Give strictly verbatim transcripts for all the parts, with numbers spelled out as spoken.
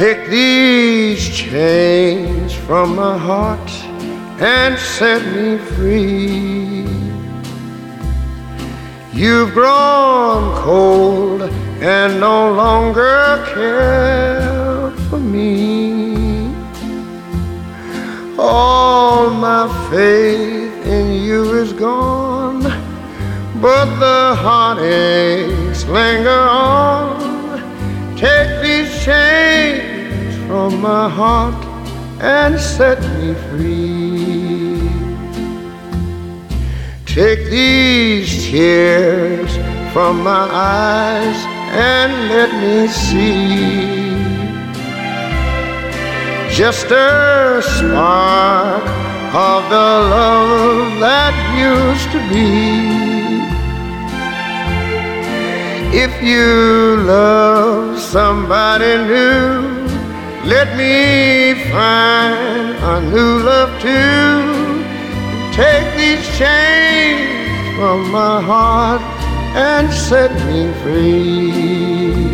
Take these chains from my heart and set me free. You've grown cold and no longer care for me. All my faith in you is gone, but the heartaches linger on. Take these chains from my heart and set me free. Take these tears from my eyes and let me see just a spark of the love that used to be. If you love somebody new, let me find a new love too. Take these chains from my heart and set me free.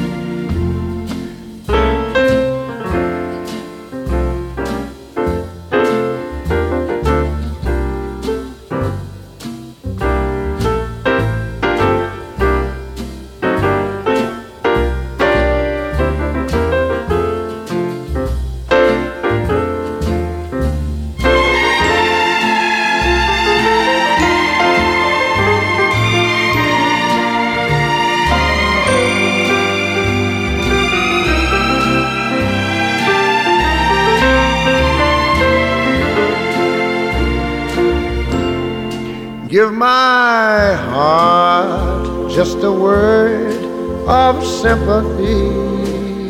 Give my heart just a word of sympathy.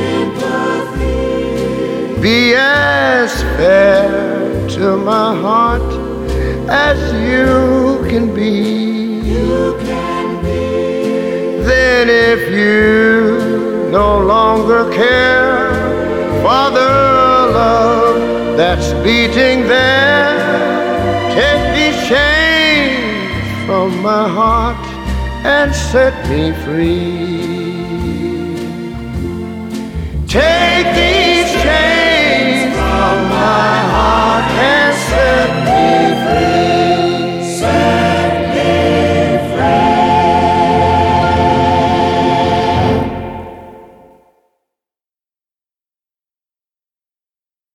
Sympathy. Be as fair to my heart as you can be. You can be. Then if you no longer care for the love that's beating there, take these chains from my heart and set me free. Take these